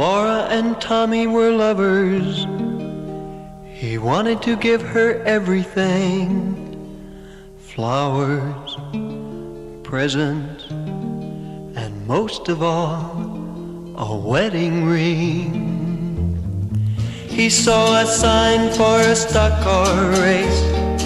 Laura and Tommy were lovers. He wanted to give her everything. Flowers, presents, and most of all, a wedding ring. He saw a sign for a stock car race,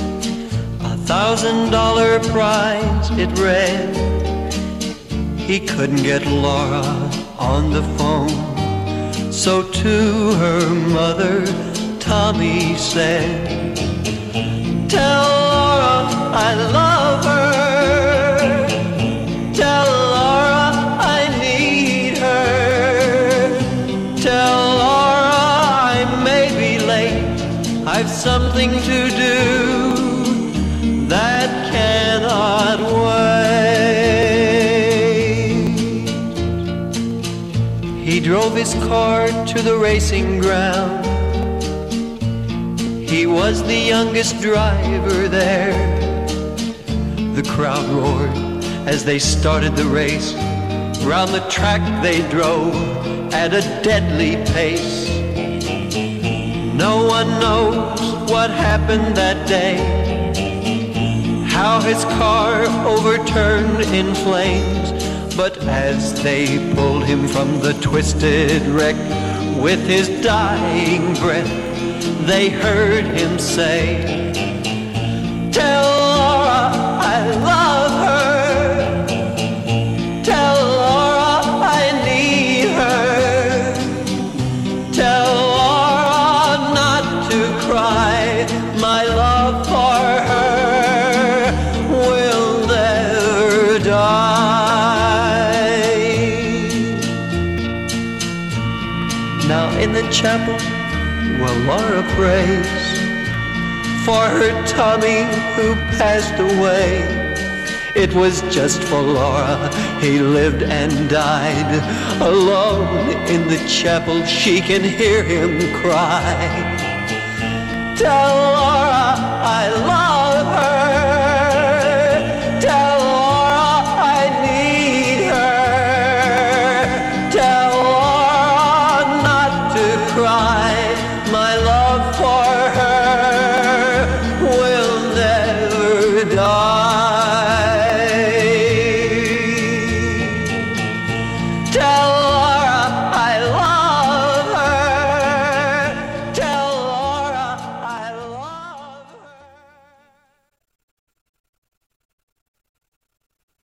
$1,000 prize, it read. He couldn't get Laura on the phone, so to her mother, Tommy said, "Tell Laura I love her. Tell Laura I need her. Tell Laura I may be late. I've something to do that cannot wait." He drove his car to the racing ground. He was the youngest driver there. The crowd roared as they started the race. Round the track they drove at a deadly pace. No one knows what happened that day, how his car overturned in flames. But as they pulled him from the twisted wreck, with his dying breath, they heard him say, "Tell Laura I love her. Tell Laura I need her. Tell Laura not to cry. My love for her will never die." Now in the chapel, well, Laura prays for her Tommy who passed away. It was just for Laura he lived and died. Alone in the chapel she can hear him cry, "Tell Laura I love